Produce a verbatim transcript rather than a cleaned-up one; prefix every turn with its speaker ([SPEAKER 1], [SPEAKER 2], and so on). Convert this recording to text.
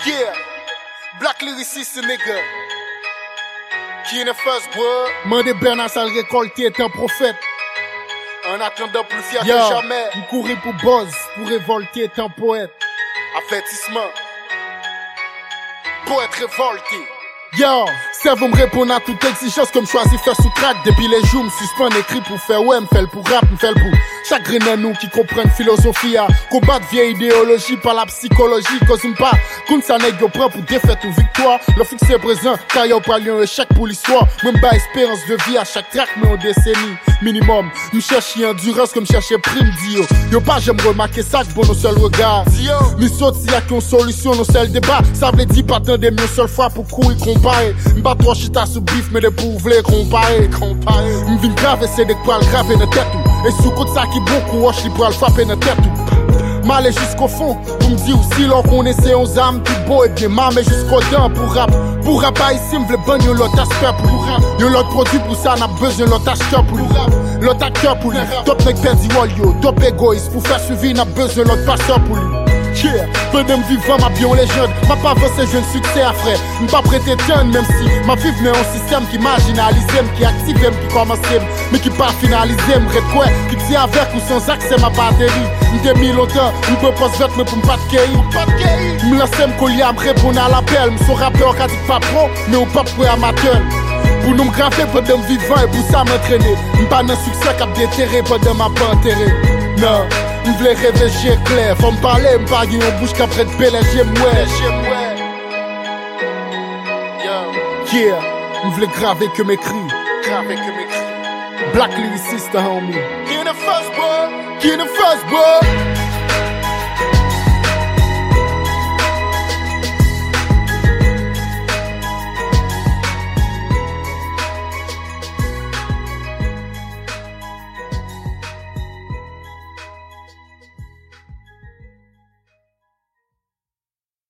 [SPEAKER 1] Yeah, black lyricist nigga. Qui est le first boy?
[SPEAKER 2] Mandé Bernard Sal récolté est un prophète.
[SPEAKER 1] Un attendant plus fier
[SPEAKER 2] Yo,
[SPEAKER 1] que jamais.
[SPEAKER 2] vous courez pour buzz, pour révolter est un poète.
[SPEAKER 1] Avertissement. Poète révolté.
[SPEAKER 2] Yo, c'est vous me répondre à toute exigence comme choisir faire sous track. Depuis les jours, me suspend écrit pour faire ouais, me fait pour rap, me fait pour chaque grain nous qui comprennent philosophie à combattre vieille idéologie par la psychologie. Cause une pas, qu'on ça n'est pas prend pour défaite ou victoire. Le fixe est présent, car y'a pas un échec pour l'histoire. Même pas espérance de vie à chaque track, mais en décennie minimum. Me cherche endurance comme chercher prime dio. Yo pas j'aime remarquer ça que bon nos seul regard. Mi saute si y'a qu'une solution, nos seul débat. Ça veut dire pas tant des mieux seule fois pour courir comparer. M'bat trois chita sous bif, mais des pour vouloir comparer. Comparer. M'vin grave, c'est des poils graver dans tête. Et sous côté ça qui beaucoup, wash li poils frapper dans tête. M'aller jusqu'au fond, pour me dire aussi l'on connaissait aux âmes tout beau et bien mal, mais jusqu'au dents pour rap. Pour rap, ici, m'vle ban yon l'autre aspect pour rap. Yon l'autre produit pour ça, n'a besoin l'autre acheteur pour rap. L'autre acteur pour lui. Top mec perdu wall yo, top égoïste. Pour faire suivi, n'a besoin l'autre passeur pour lui. Yeah, peu de vivant, ma bien légende. Ma pas avancé, jeune succès à frère. M'pas prêter tonne, même si ma vive n'est un système qui marginalise, qui active, qui commence, mais qui pas finalise, m'rête quoi, qui tient avec ou sans accès ma batterie. M'dé mis longtemps, m'peux pas se mais pour m'pas de K I. M'lance m'collier, m'répondre à l'appel. M'son rappeur qui dit pas pro, mais ou pas pour amateur. Pour nous m'graver pendant vivant et pour ça m'entraîner. M'pas d'un succès qui déterré pendant ma pas enterré. Non. M'vle rêver j'ai clair, faut m'parler, m'parler en bouche qu'après de belle j'aime ouais. Yeah, m'vle graver que mes cris.
[SPEAKER 1] Graver que mes cris.
[SPEAKER 2] Black lyricist homie.
[SPEAKER 1] Qui est le first boy? Qui est le first boy?